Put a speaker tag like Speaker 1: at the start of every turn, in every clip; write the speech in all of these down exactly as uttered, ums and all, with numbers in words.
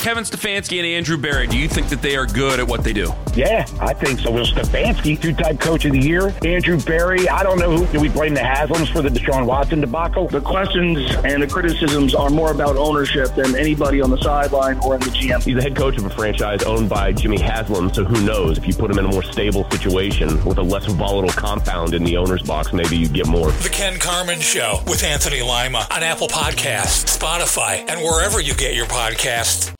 Speaker 1: Kevin Stefanski and Andrew Berry, do you think that they are good at what they do?
Speaker 2: Yeah, I think so. Well, Stefanski, two-time coach of the year. Andrew Berry, I don't know who. Do we blame the Haslams for the Deshaun Watson debacle?
Speaker 3: The questions and the criticisms are more about ownership than anybody on the sideline or in the G M.
Speaker 4: He's the head coach of a franchise owned by Jimmy Haslam, so who knows? If you put him in a more stable situation with a less volatile compound in the owner's box, maybe you get more.
Speaker 5: The Ken Carman Show with Anthony Lima on Apple Podcasts, Spotify, and wherever you get your podcasts.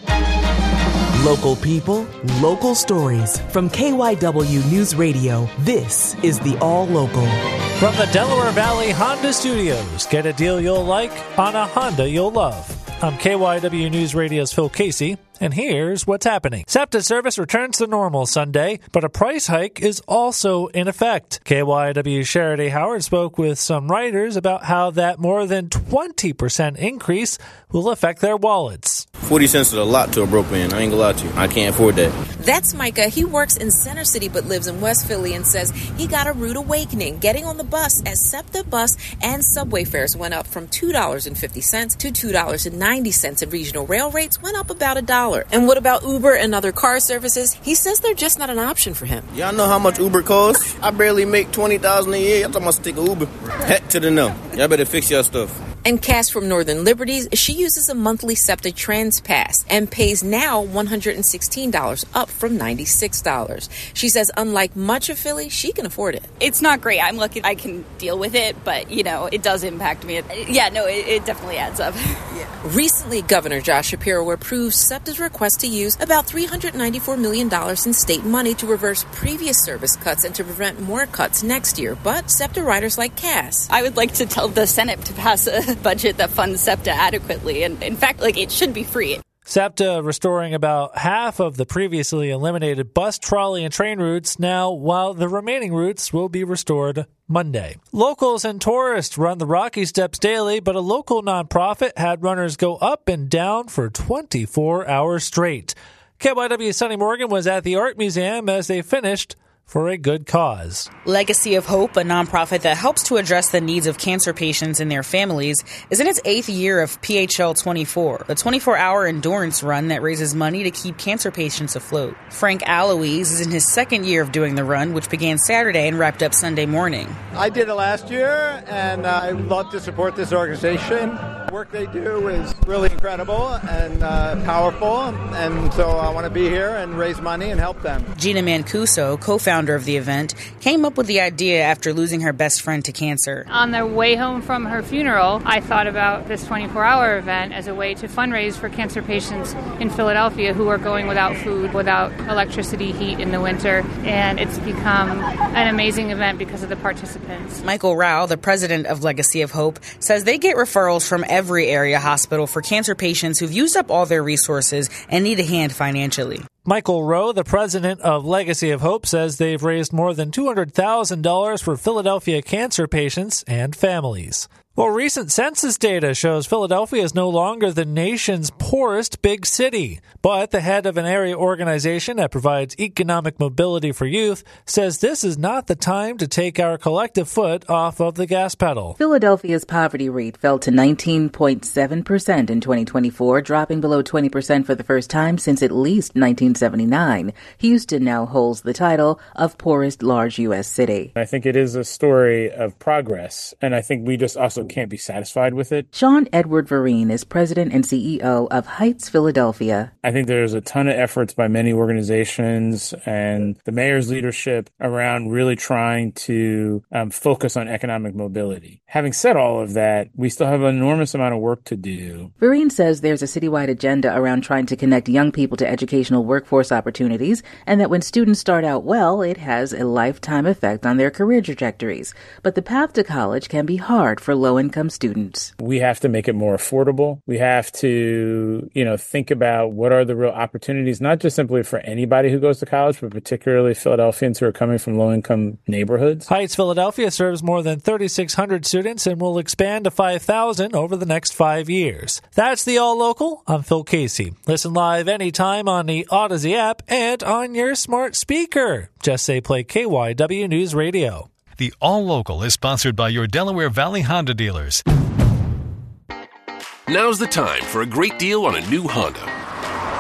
Speaker 6: Local people, local stories. From K Y W News Radio, this is the All Local.
Speaker 7: From the Delaware Valley Honda Studios, get a deal you'll like on a Honda you'll love. I'm K Y W News Radio's Phil Casey, and here's what's happening. SEPTA service returns to normal Sunday, but a price hike is also in effect. K Y W's Sheridan Howard spoke with some writers about how that more than twenty percent increase will affect their wallets.
Speaker 8: forty cents is a lot to a broke man. I ain't gonna lie to you. I can't afford that.
Speaker 9: That's Micah. He works in Center City but lives in West Philly and says he got a rude awakening getting on the bus as SEPTA bus and subway fares went up from two dollars and fifty cents to two dollars and ninety cents, and regional rail rates went up about a dollar. And what about Uber and other car services? He says they're just not an option for him.
Speaker 8: Y'all know how much Uber costs? I barely make twenty thousand dollars a year. Y'all talking about to take an Uber? Heck to the no. Y'all better fix your stuff.
Speaker 9: And Cass from Northern Liberties, she uses a monthly SEPTA Trans Pass and pays now one hundred sixteen dollars, up from ninety-six dollars. She says unlike much of Philly, she can afford it.
Speaker 10: It's not great. I'm lucky I can deal with it, but, you know, it does impact me. Yeah, no, it, it definitely adds up.
Speaker 9: Yeah. Recently, Governor Josh Shapiro approved SEPTA's request to use about three hundred ninety-four million dollars in state money to reverse previous service cuts and to prevent more cuts next year. But SEPTA writers like Cass,
Speaker 10: I would like to tell the Senate to pass a budget that funds SEPTA adequately. And in fact, like, it should be free.
Speaker 7: SEPTA restoring about half of the previously eliminated bus, trolley, and train routes now, while the remaining routes will be restored Monday. Locals and tourists run the Rocky Steps daily, but a local nonprofit had runners go up and down for twenty-four hours straight. K Y W's Sonny Morgan was at the Art Museum as they finished for a good cause.
Speaker 11: Legacy of Hope, a nonprofit that helps to address the needs of cancer patients and their families, is in its eighth year of P H L twenty-four, a twenty-four hour endurance run that raises money to keep cancer patients afloat. Frank Aloise is in his second year of doing the run, which began Saturday and wrapped up Sunday morning.
Speaker 12: I did it last year, and I love to support this organization. The work they do is really incredible and uh, powerful, and so I want to be here and raise money and help them.
Speaker 11: Gina Mancuso, co-founder of the event, came up with the idea after losing her best friend to cancer.
Speaker 13: On the way home from her funeral, I thought about this twenty-four hour event as a way to fundraise for cancer patients in Philadelphia who are going without food, without electricity, heat in the winter, and it's become an amazing event because of the participants.
Speaker 11: Michael Rao, the president of Legacy of Hope, says they get referrals from every area hospital for cancer patients who've used up all their resources and need a hand financially.
Speaker 7: Michael Rowe, the president of Legacy of Hope, says they've raised more than two hundred thousand dollars for Philadelphia cancer patients and families. Well, recent census data shows Philadelphia is no longer the nation's poorest big city. But the head of an area organization that provides economic mobility for youth says this is not the time to take our collective foot off of the gas pedal.
Speaker 14: Philadelphia's poverty rate fell to nineteen point seven percent in twenty twenty-four, dropping below twenty percent for the first time since at least nineteen seventy-nine. Houston now holds the title of poorest large U S city.
Speaker 15: I think it is a story of progress, and I think we just also can't be satisfied with it.
Speaker 14: Sean Edward Vereen is president and C E O of Heights Philadelphia.
Speaker 15: I think there's a ton of efforts by many organizations and the mayor's leadership around really trying to um, focus on economic mobility. Having said all of that, we still have an enormous amount of work to do.
Speaker 14: Vereen says there's a citywide agenda around trying to connect young people to educational workforce opportunities, and that when students start out well, it has a lifetime effect on their career trajectories. But the path to college can be hard for low-income students.
Speaker 15: We have to make it more affordable. We have to, you know, think about what are the real opportunities, not just simply for anybody who goes to college, but particularly Philadelphians who are coming from low-income neighborhoods.
Speaker 7: Heights Philadelphia serves more than thirty-six hundred students and will expand to five thousand over the next five years. That's the All Local. I'm Phil Casey. Listen live anytime on the Odyssey app and on your smart speaker. Just say play K Y W News Radio.
Speaker 16: The All Local is sponsored by your Delaware Valley Honda dealers.
Speaker 17: Now's the time for a great deal on a new Honda.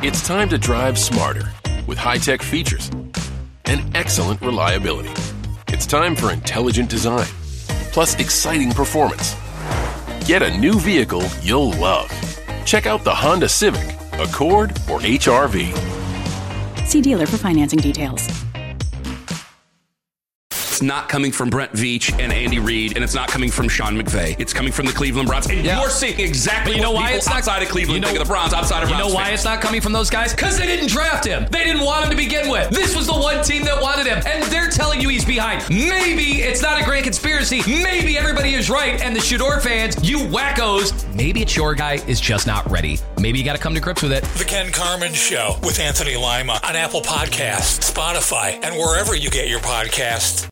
Speaker 17: It's time to drive smarter with high-tech features and excellent reliability. It's time for intelligent design, plus exciting performance. Get a new vehicle you'll love. Check out the Honda Civic, Accord, or H R V.
Speaker 18: See dealer for financing details.
Speaker 1: It's not coming from Brent Veach and Andy Reid, and it's not coming from Sean McVay. It's coming from the Cleveland Browns. And
Speaker 19: Yeah.
Speaker 1: you're seeing exactly
Speaker 19: But you know
Speaker 1: what
Speaker 19: why
Speaker 1: people
Speaker 19: it's not-
Speaker 1: outside of Cleveland
Speaker 19: you know-
Speaker 1: think of the Browns, outside of
Speaker 19: You
Speaker 1: Browns
Speaker 19: know why
Speaker 1: fans.
Speaker 19: it's not coming from those guys? Because they didn't draft him. They didn't want him to begin with. This was the one team that wanted him, and they're telling you he's behind. Maybe it's not a great conspiracy. Maybe everybody is right, and the Shador fans, you wackos, maybe it's your guy is just not ready. Maybe you got to come to grips with it.
Speaker 5: The Ken Carman Show with Anthony Lima on Apple Podcasts, Spotify, and wherever you get your podcasts.